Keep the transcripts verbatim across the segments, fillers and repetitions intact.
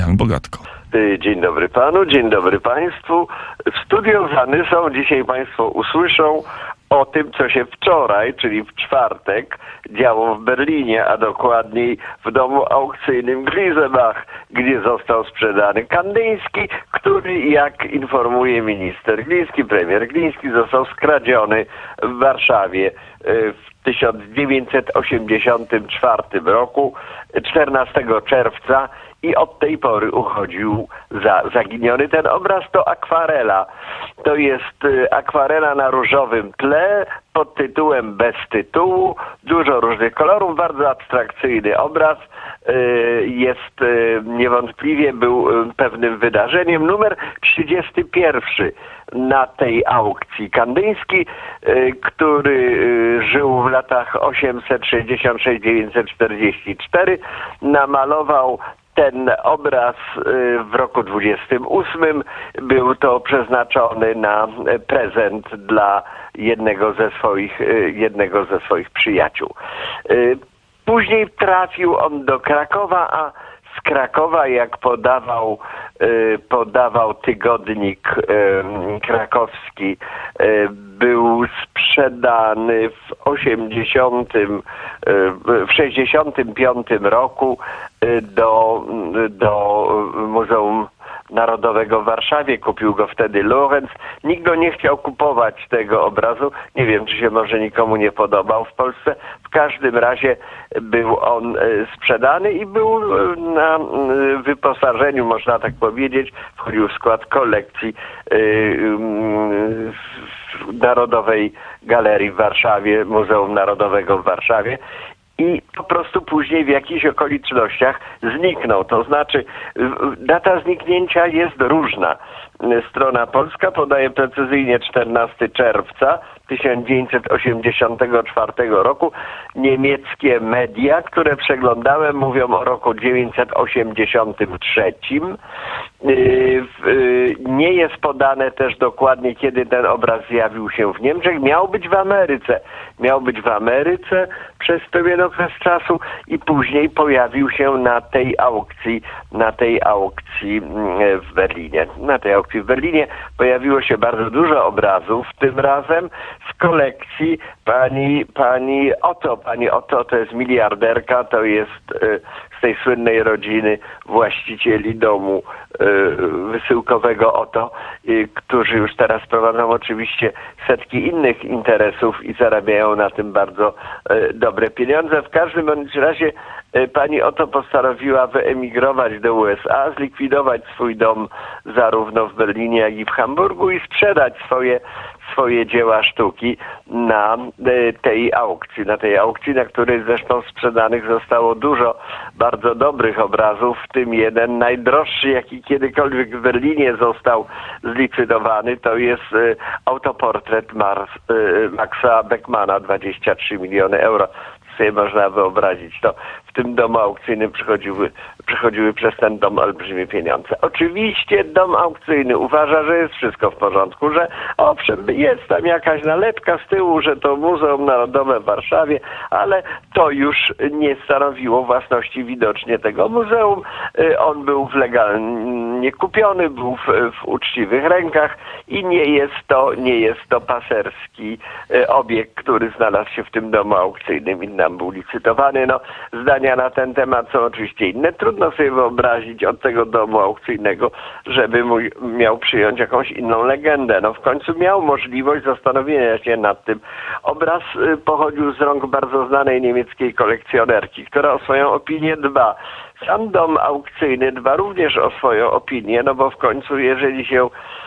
Jan Bogatko. Dzień dobry panu, dzień dobry państwu. W studiu Zany są dzisiaj państwo usłyszą o tym, co się wczoraj, czyli w czwartek, działo w Berlinie, a dokładniej w domu aukcyjnym Gliesebach, gdzie został sprzedany Kandyński, który, jak informuje minister Gliński, premier Gliński, został skradziony w Warszawie w tysiąc dziewięćset osiemdziesiątym czwartym roku, czternastego czerwca, i od tej pory uchodził za zaginiony. Ten obraz to akwarela. To jest akwarela na różowym tle pod tytułem bez tytułu. Dużo różnych kolorów, bardzo abstrakcyjny obraz. Jest niewątpliwie był pewnym wydarzeniem. Numer trzydziesty pierwszy na tej aukcji. Kandyński, który żył w latach osiemset sześćdziesiąt sześć do dziewięćset czterdzieści cztery, namalował ten obraz w roku dwudziestym ósmym. Był to przeznaczony na prezent dla jednego ze swoich, jednego ze swoich przyjaciół. Później trafił on do Krakowa, a z Krakowa, jak podawał, podawał tygodnik krakowski, był sprzedany w osiemdziesiątym, w sześćdziesiątym piątym roku do, do Muzeum Narodowego w Warszawie. Kupił go wtedy Lorenz. Nikt go nie chciał kupować, tego obrazu. Nie wiem, czy się może nikomu nie podobał w Polsce. W każdym razie był on sprzedany i był na wyposażeniu, można tak powiedzieć, wchodził w skład kolekcji Narodowej Galerii w Warszawie, Muzeum Narodowego w Warszawie. I po prostu później w jakichś okolicznościach zniknął. To znaczy data zniknięcia jest różna. Strona polska podaje precyzyjnie czternastego czerwca tysiąc dziewięćset osiemdziesiątego czwartego roku. Niemieckie media, które przeglądałem, mówią o roku dziewięćset osiemdziesiątym trzecim. Nie jest podane też dokładnie, kiedy ten obraz zjawił się w Niemczech. Miał być w Ameryce. Miał być w Ameryce przez pewien okres czasu i później pojawił się na tej aukcji, na tej aukcji w Berlinie. Na tej aukcji w Berlinie pojawiło się bardzo dużo obrazów, tym razem z kolekcji pani, pani Otto. Pani Otto to jest miliarderka, to jest z tej słynnej rodziny właścicieli domu wysyłkowego Otto, którzy już teraz prowadzą oczywiście setki innych interesów i zarabiają na tym bardzo dobre pieniądze. W każdym bądź razie pani Otto postanowiła wyemigrować do U S A, zlikwidować swój dom zarówno w Berlinie, jak i w Hamburgu i sprzedać swoje swoje dzieła sztuki na tej aukcji, na tej aukcji, na której zresztą sprzedanych zostało dużo bardzo dobrych obrazów, w tym jeden najdroższy, jaki kiedykolwiek w Berlinie został zlicytowany, to jest autoportret Mars, Maxa Beckmana, dwadzieścia trzy miliony euro. Sobie można wyobrazić, to w tym domu aukcyjnym przychodziły, przychodziły przez ten dom olbrzymie pieniądze. Oczywiście dom aukcyjny uważa, że jest wszystko w porządku, że owszem, jest tam jakaś nalepka z tyłu, że to Muzeum Narodowe w Warszawie, ale to już nie stanowiło własności widocznie tego muzeum. On był legalnie kupiony, był w, w uczciwych rękach i nie jest to, nie jest to paserski obiekt, który znalazł się w tym domu aukcyjnym i nam był licytowany. No, zdania na ten temat są oczywiście inne. Trudno sobie wyobrazić od tego domu aukcyjnego, żeby mój, miał przyjąć jakąś inną legendę. No w końcu miał możliwość zastanowienia się nad tym. Obraz pochodził z rąk bardzo znanej niemieckiej kolekcjonerki, która o swoją opinię dba. Sam dom aukcyjny dba również o swoją opinię, no bo w końcu jeżeli się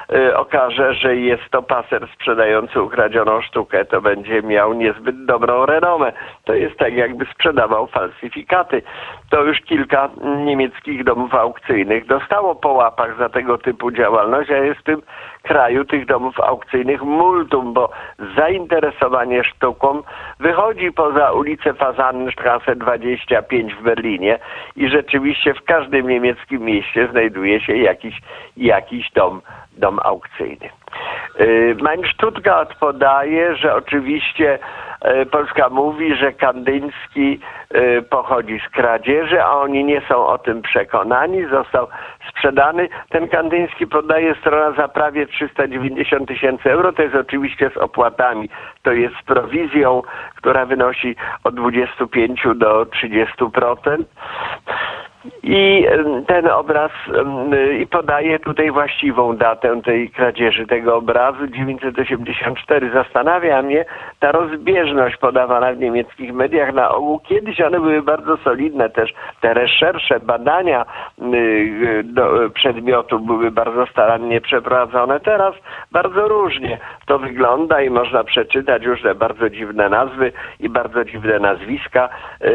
okaże, że jest to paser sprzedający ukradzioną sztukę, to będzie miał niezbyt dobrą renomę. To jest tak, jakby sprzedawał falsyfikaty. To już kilka niemieckich domów aukcyjnych dostało po łapach za tego typu działalność, a jest w tym kraju tych domów aukcyjnych multum, bo zainteresowanie sztuką wychodzi poza ulicę Fasanenstraße dwadzieścia pięć w Berlinie i rzeczywiście w każdym niemieckim mieście znajduje się jakiś, jakiś dom dom aukcyjny. Mein Stuttgart podaje, że oczywiście Polska mówi, że Kandyński pochodzi z kradzieży, a oni nie są o tym przekonani. Został sprzedany. Ten Kandyński podaje strona za prawie trzysta dziewięćdziesiąt tysięcy euro. To jest oczywiście z opłatami. To jest z prowizją, która wynosi od dwudziestu pięciu do trzydziestu procent. I ten obraz i podaje tutaj właściwą datę tej kradzieży tego obrazu, dziewięćset osiemdziesiąt cztery. Zastanawia mnie ta rozbieżność podawana w niemieckich mediach. Na ogół kiedyś one były bardzo solidne też. Te reszersze, badania do przedmiotu były bardzo starannie przeprowadzone. Teraz bardzo różnie to wygląda i można przeczytać różne bardzo dziwne nazwy i bardzo dziwne nazwiska,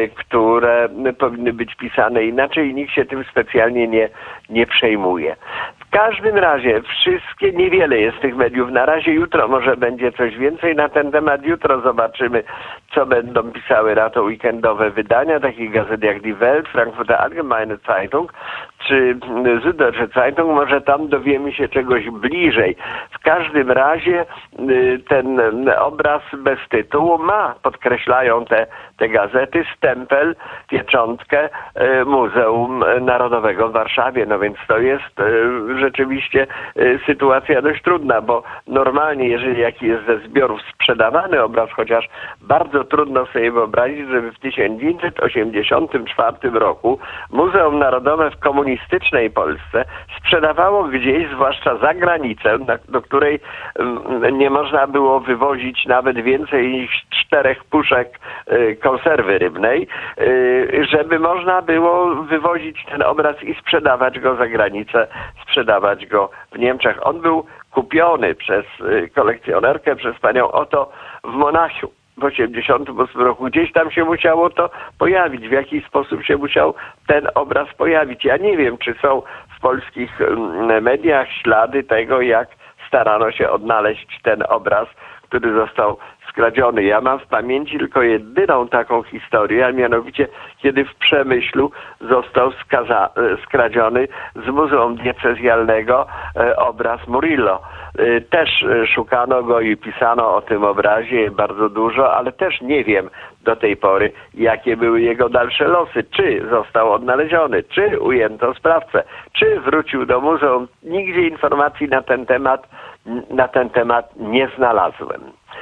które powinny być pisane inaczej i nikt się tym specjalnie nie, nie przejmuje. W każdym razie wszystkie, niewiele jest tych mediów na razie. Jutro może będzie coś więcej na ten temat. Jutro zobaczymy, co będą pisały na to weekendowe wydania takich gazet jak Die Welt, Frankfurter Allgemeine Zeitung czy Süddeutsche Zeitung. Może tam dowiemy się czegoś bliżej. W każdym razie ten obraz bez tytułu ma, podkreślają te, te gazety, stempel, pieczątkę Muzeum Narodowego w Warszawie. No więc to jest rzeczywiście sytuacja dość trudna, bo normalnie, jeżeli jaki jest ze zbiorów sprzedawany obraz, chociaż bardzo trudno sobie wyobrazić, żeby w tysiąc dziewięćset osiemdziesiątym czwartym roku Muzeum Narodowe w komunistycznej Polsce sprzedawało gdzieś, zwłaszcza za granicę, do której nie można było wywozić nawet więcej niż czterech puszek konserwy rybnej, żeby można było wywozić ten obraz i sprzedawać go za granicę, sprzedawać go w Niemczech. On był kupiony przez kolekcjonerkę, przez panią Otto w Monachium w osiemdziesiątym ósmym roku. Gdzieś tam się musiało to pojawić, w jakiś sposób się musiał ten obraz pojawić. Ja nie wiem, czy są w polskich mediach ślady tego, jak starano się odnaleźć ten obraz, który został skradziony. Ja mam w pamięci tylko jedyną taką historię, a mianowicie kiedy w Przemyślu został skaza- skradziony z Muzeum Diecezjalnego obraz Murillo. Też szukano go i pisano o tym obrazie bardzo dużo, ale też nie wiem do tej pory, jakie były jego dalsze losy. Czy został odnaleziony, czy ujęto sprawcę, czy wrócił do muzeum. Nigdzie informacji na ten temat, na ten temat nie znalazłem.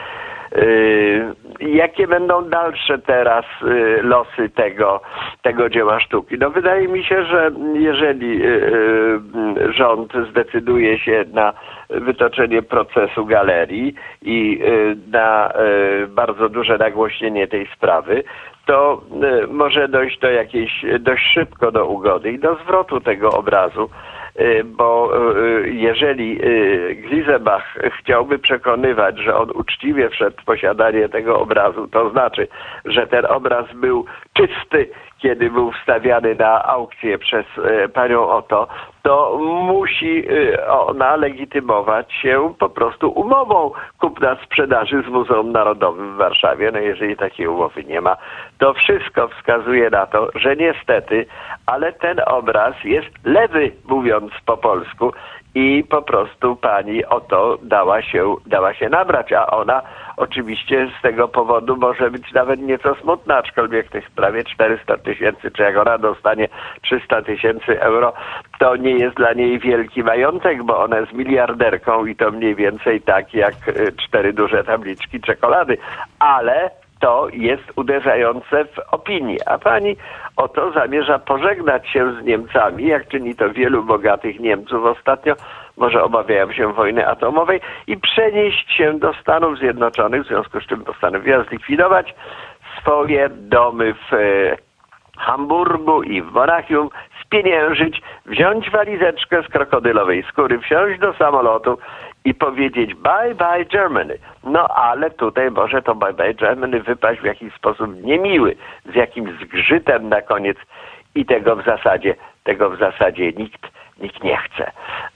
Yy, jakie będą dalsze teraz yy, losy tego, tego dzieła sztuki? No wydaje mi się, że jeżeli yy, rząd zdecyduje się na wytoczenie procesu galerii i yy, na yy, bardzo duże nagłośnienie tej sprawy, to yy, może dojść do jakiejś, dość szybko do ugody i do zwrotu tego obrazu. Bo jeżeli Glisebach chciałby przekonywać, że on uczciwie wszedł w posiadanie tego obrazu, to znaczy, że ten obraz był czysty, kiedy był wstawiany na aukcję przez panią Otto, to musi ona legitymować się po prostu umową kupna-sprzedaży z Muzeum Narodowym w Warszawie. No jeżeli takiej umowy nie ma, to wszystko wskazuje na to, że niestety, ale ten obraz jest lewy, mówiąc po polsku, i po prostu pani Otto dała się, dała się nabrać, a ona oczywiście z tego powodu może być nawet nieco smutna, aczkolwiek tych prawie czterysta tysięcy, czy jak ona dostanie trzysta tysięcy euro, to nie jest dla niej wielki majątek, bo ona jest miliarderką i to mniej więcej tak jak cztery duże tabliczki czekolady, ale to jest uderzające w opinię, a pani Otto zamierza pożegnać się z Niemcami, jak czyni to wielu bogatych Niemców ostatnio, może obawiają się wojny atomowej, i przenieść się do Stanów Zjednoczonych, w związku z czym postanowiła zlikwidować swoje domy w Hamburgu i w Monachium, spieniężyć, wziąć walizeczkę z krokodylowej skóry, wsiąść do samolotu i powiedzieć bye bye Germany. No ale tutaj może to bye bye Germany wypaść w jakiś sposób niemiły, z jakimś zgrzytem na koniec i tego w zasadzie, tego w zasadzie nikt Nikt nie chce.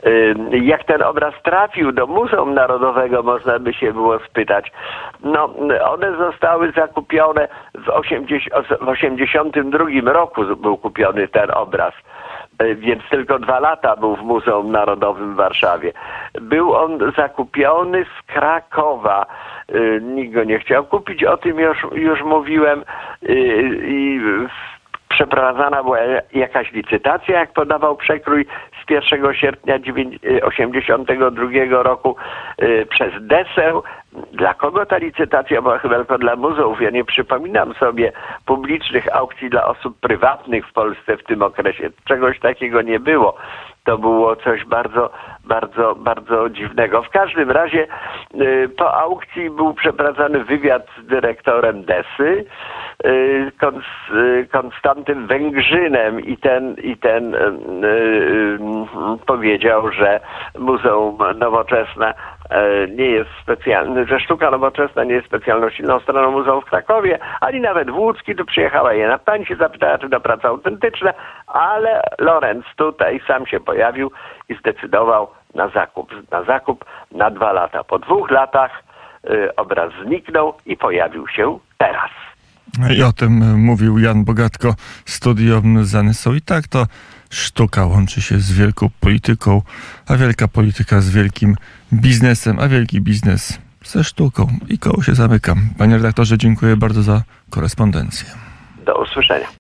Jak ten obraz trafił do Muzeum Narodowego, można by się było spytać. No, one zostały zakupione w osiemdziesiątym drugim roku, był kupiony ten obraz. więc tylko dwa lata był w Muzeum Narodowym w Warszawie. Był on zakupiony z Krakowa. Nikt go nie chciał kupić, o tym już, już mówiłem. I przeprowadzana była jakaś licytacja, jak podawał przekrój z pierwszego sierpnia osiemdziesiątego drugiego roku przez desę. Dla kogo ta licytacja była? Chyba tylko dla muzeów. Ja nie przypominam sobie publicznych aukcji dla osób prywatnych w Polsce w tym okresie. Czegoś takiego nie było. To było coś bardzo, bardzo, bardzo dziwnego. W każdym razie y, po aukcji był przeprowadzany wywiad z dyrektorem desy, y, Konst, y, Konstantym Węgrzynem i ten, i ten y, y, powiedział, że Muzeum Nowoczesne nie jest specjalny, że sztuka nowoczesna nie jest specjalną silną stroną muzeum w Krakowie, ani nawet w Łódzki. Tu przyjechała jedna pani, się zapytała, czy to prace autentyczne, ale Lorenz tutaj sam się pojawił i zdecydował na zakup. Na zakup na dwa lata. Po dwóch latach y, obraz zniknął i pojawił się teraz. I o tym mówił Jan Bogatko. Studio Zanysą. I tak to sztuka łączy się z wielką polityką, a wielka polityka z wielkim biznesem, a wielki biznes ze sztuką. I koło się zamyka. Panie redaktorze, dziękuję bardzo za korespondencję. Do usłyszenia.